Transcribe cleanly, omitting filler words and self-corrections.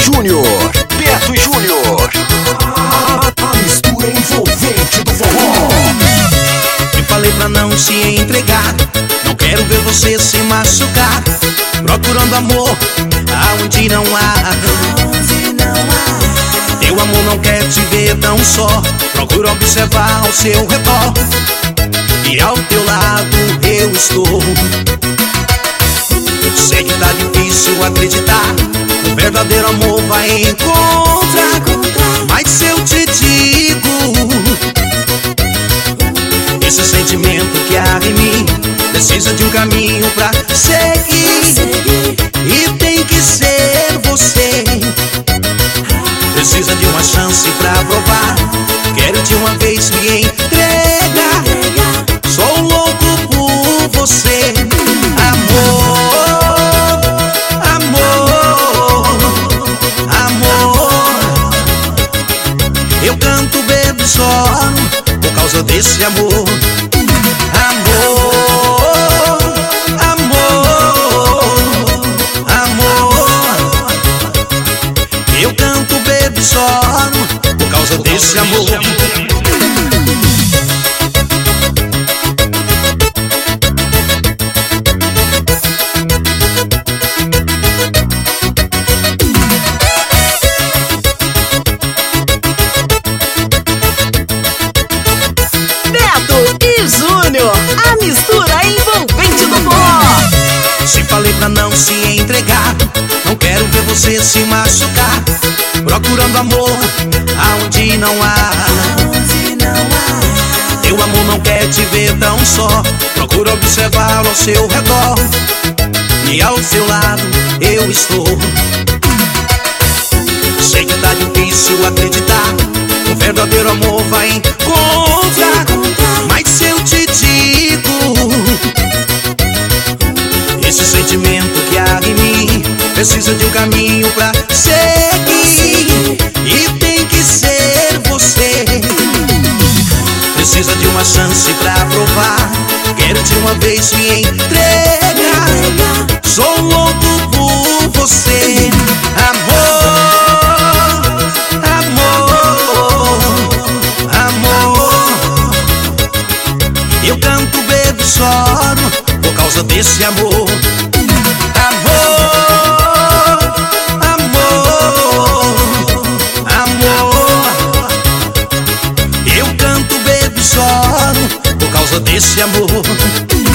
Júnior. Beto e Júnior. A mistura envolvente do forró. Eu falei pra não se entregar, não quero ver você se machucar. Procurando amor aonde não há. Teu amor não quer te ver tão só. Procura observar ao seu redor, e ao teu lado eu estou. Sei que tá difícil acreditar, o verdadeiro amor vai encontrar. Mas se eu te digo, esse sentimento que há em mim precisa de um caminho pra seguir, e tem que ser você. Precisa de uma chance pra provar, quero de uma vez me entregar. Sou louco por você, amor, amor, amor. Eu canto, bebo, choro por causa desse amor. Amor, amor, amor. Eu canto, bebo, choro por causa desse amor. A mistura envolvente do forró. Se falei pra não se entregar, não quero ver você se machucar. Procurando amor aonde não há. Teu amor não quer te ver tão só. Procura observar ao seu redor, e ao seu lado eu estou. Sei que tá difícil acreditar, o verdadeiro amor vai encontrar. Mas se eu te digo, esse sentimento que há em mim precisa de um caminho pra seguir, e tem que ser você. Precisa de uma chance pra provar, quero de uma vez me entregar. Sou louco por você, amor, amor, amor. Eu canto, bebo, choro por causa desse amor. Amor, amor, amor. Eu canto, bebo, choro por causa desse amor.